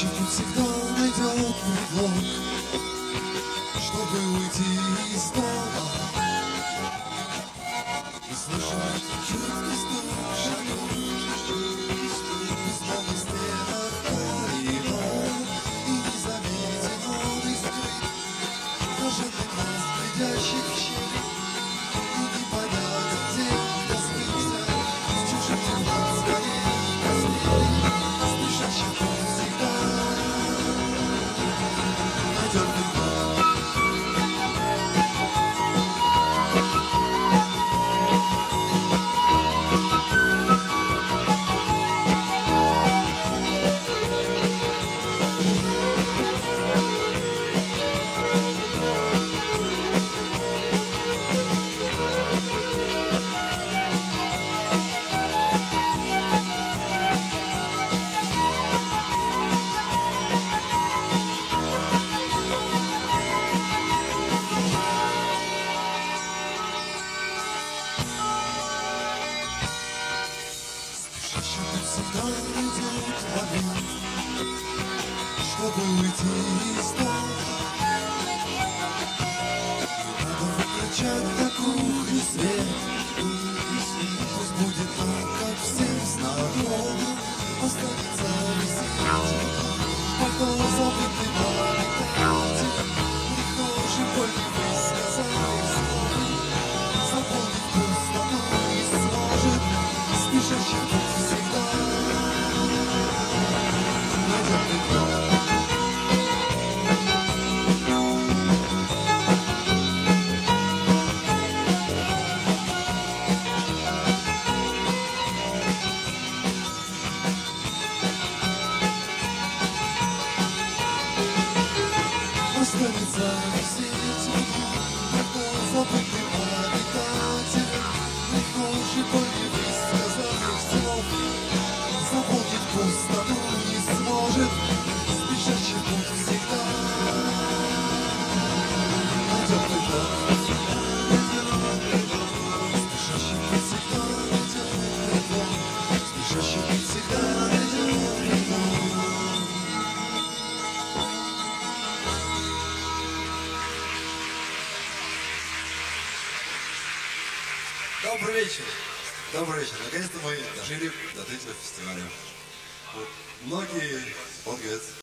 Спешащий тут всегда найдет предлог, чтобы уйти из дома. И слышать чуткий стук шагов в безмолвных стенах коридора. И не заметен он и скрыт блаженный глаз, глядящих в щель. И непонятен день, когда спится с чужим теплом своей постели. Спешащий тут всегда найдет предлог. Всегда идет момент, чтобы уйти из дома. Надо выключать на кухне свет. Пусть будет так, как всем знакомо. Останется висеть пальто забытый память. Прихожий боль не высказать слов. Заполнить пустоту не сможет спешащий путь всегда. Останется висеть когда забытым обитателем. Прихожий боль не высказанных слов. Заполнить пустоту не сможет спешащий путь всегда. Найдет предлог. Спешащий путь всегда найдет предлог. Спешащий путь всегда найдет предлог. Добрый вечер. Добрый вечер. Наконец-то мы дожили до третьего фестиваля. Вот. Многие, он говорит,